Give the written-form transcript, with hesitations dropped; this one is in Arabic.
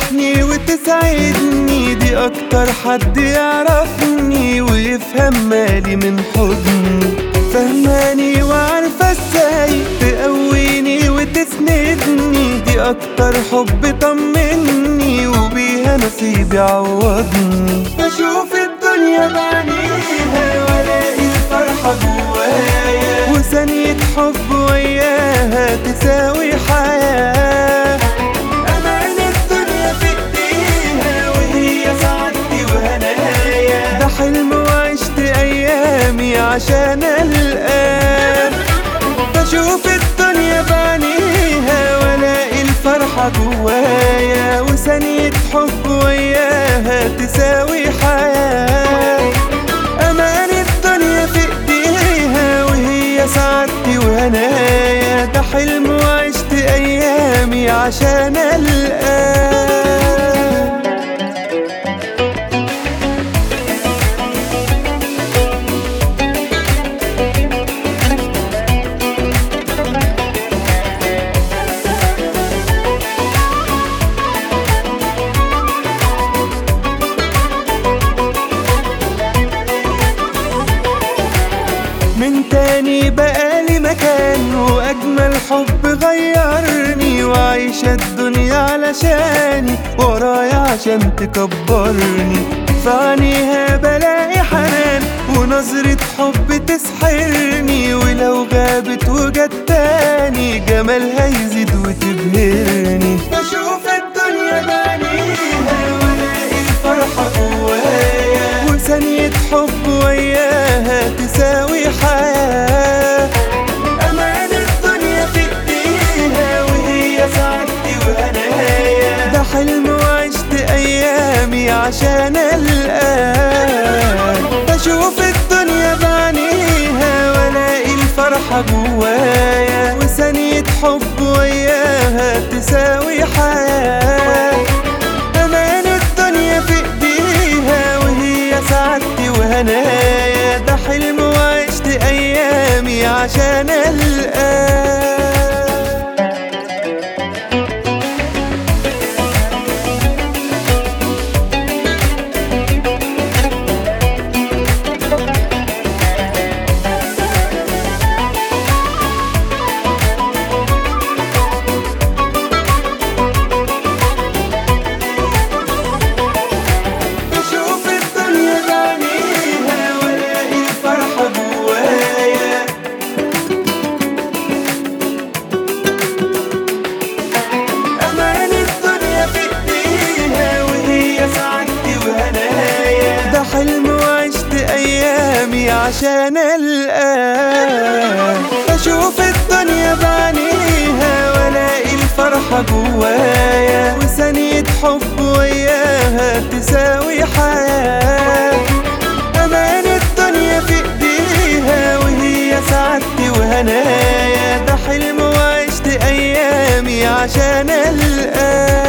تفرحني وتسعدني، دي اكتر حد يعرفني ويفهم مالي من حضني. فهماني وعارفة ازاي تقويني وتسندني، دي اكتر حب طمني وبيها نصيبي عوضني. بشوف الدنيا بعينيها والاقي الفرحة جوايا، وثانية حب وياها تساوي حياة. امان الدنيا في ايديها وهي سعادتي وهنايا، ده حلم وعشت ايامي عشان القاه. بشوف الدنيا بعينيها والاقي الفرحة جوايا، وثانية حب وياها تساوي حياة. امان الدنيا في ايديها وهي سعادتي وهنايا، ده حلم وعشت ايامي عشان القاه. من تاني بقالي مكان وأجمل حب غيرني، وعايشة الدنيا علشاني ورايا عشان تكبرني. في عينيها بلاقي حنان ونظرة حب تسحرني، ولو غابت وجت تاني جمالها يزيد وتبهرني. بشوف الدنيا بعينيها والاقي الفرحة جوايا، وثانية حب وياها تساوي حياة. أمان الدنيا في ايديها وهي سعادتي وهنايا، ده حلم وعشت أيامي عشان القاه. بشوف الدنيا بعينيها والاقي الفرحة جوايا، وثانية حب وياها تساوي حياة. أمان الدنيا في ايديها وهي سعادتي وهنايا، ده حلم وعشت أيامي عشان القاه. حلم وعشت أيامي عشان القاه. بشوف الدنيا بعينيها والاقي الفرحة جوايا، وثانية حب وياها تساوي حياة. أمان الدنيا في ايديها وهي سعادتي وهنايا، ده حلم وعشت أيامي عشان القاه.